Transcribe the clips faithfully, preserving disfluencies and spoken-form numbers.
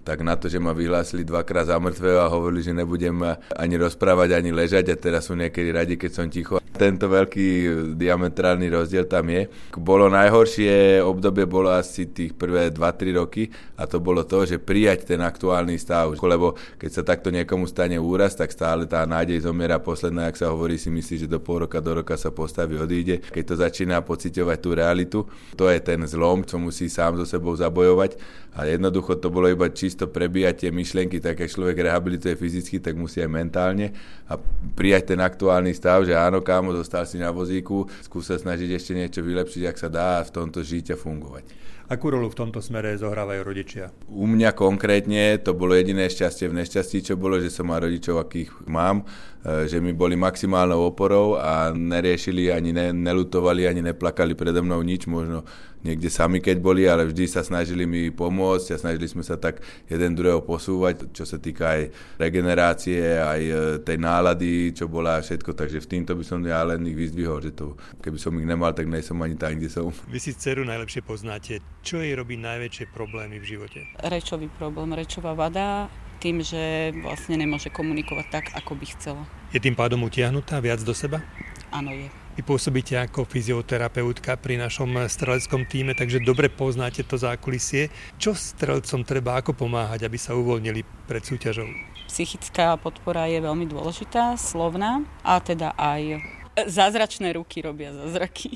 tak na to, že ma vyhlásili dvakrát za mŕtvého a hovorili, že nebudem ani rozprávať, ani ležať a teraz sú niekedy radi, keď som ticho. Tento veľký diametrálny rozdiel tam je. Bolo najhoršie obdobie, bolo asi tých prvé dva tri roky a to bolo to, že prijať ten aktuálny stav. Lebo keď sa takto niekomu stane úraz, tak stále tá nádej zomiera posledná, jak sa hovorí, si myslí, že do pol roka, do roka sa postaví, odíde. Keď to začína pociťovať tú realitu, to je ten zlom, čo musí sám so sebou zabojovať. A jednoducho to bolo iba čisto prebíjať tie myšlienky, tak keď človek rehabilituje fyzicky, tak musí aj mentálne a prijať ten aktuálny stav, že áno, kámo, zostal si na vozíku, skúsa snažiť ešte niečo vylepšiť, ak sa dá a v tomto žiť a fungovať. Akú rolu v tomto smere zohrávajú rodičia? U mňa konkrétne to bolo jediné šťastie v nešťastí, čo bolo, že som mal rodičov, akých mám, že mi boli maximálnou oporou a neriešili, ani ne, nelutovali, ani neplakali predo mnou nič, možno niekde sami keď boli, ale vždy sa snažili mi pomôcť a snažili sme sa tak jeden druhého posúvať, čo sa týka aj regenerácie, aj tej nálady, čo bola všetko, takže v týmto by som ja len ich vyzdvihol, že to, keby som ich nemal, tak nejsom ani tam, kde som. Vy si dceru najlepšie poznáte. Čo jej robí najväčšie problémy v živote? Rečový problém, rečová vada, tým, že vlastne nemôže komunikovať tak, ako by chcela. Je tým pádom utiahnutá viac do seba? Áno, je. Vy pôsobíte ako fyzioterapeutka pri našom streleckom tíme, takže dobre poznáte to zákulisie. Čo strelcom treba, ako pomáhať, aby sa uvoľnili pred súťažou? Psychická podpora je veľmi dôležitá, slovná a teda aj zázračné ruky robia zázraky.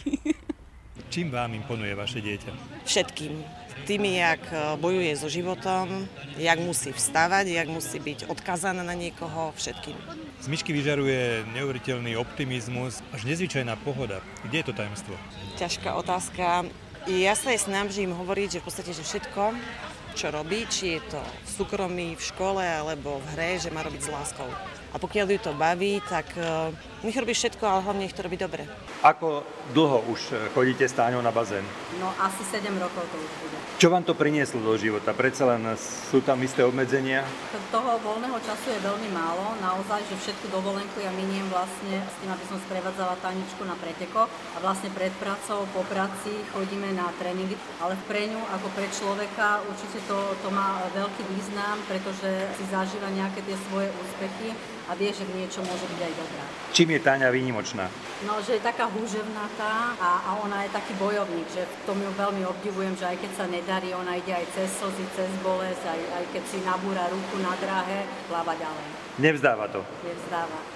Čím vám imponuje vaše dieťa? Všetkým. Tým, jak bojuje so životom, jak musí vstávať, jak musí byť odkazaná na niekoho, všetkým. Z Mišky vyžaruje neuveriteľný optimizmus, až nezvyčajná pohoda. Kde je to tajomstvo? Ťažká otázka. Ja sa jej snažím hovoriť, že v podstate, že všetko, čo robí, či je to v súkromí, v škole alebo v hre, že má robiť s láskou. A pokiaľ ju to baví, tak uh, nech robí všetko, ale hlavne nech to robí dobre. Ako dlho už chodíte s Táňou na bazén? No asi sedem rokov to už bude. Čo vám to prinieslo do života? Predsa len sú tam isté obmedzenia? Toho voľného času je veľmi málo. Naozaj, že všetku dovolenku ja miniem vlastne s tým, aby som sprevádzala Taničku na pretekoch. A vlastne pred pracou, po práci chodíme na tréningy. Ale pre ňu, ako pre človeka, určite to, to má veľký význam, pretože si zažíva nejaké tie svoje úspechy a vie, že v niečo môže byť aj dobrá. Čím je Táňa výnimočná? No, že je taká húževnatá a, a ona je taký bojovník, že v tom ju veľmi obdivujem, že aj keď sa nedarí, ona ide aj cez slzy, cez bolesť, aj, aj keď si nabúra ruku na dráhe, pláva ďalej. Nevzdáva to? Nevzdáva.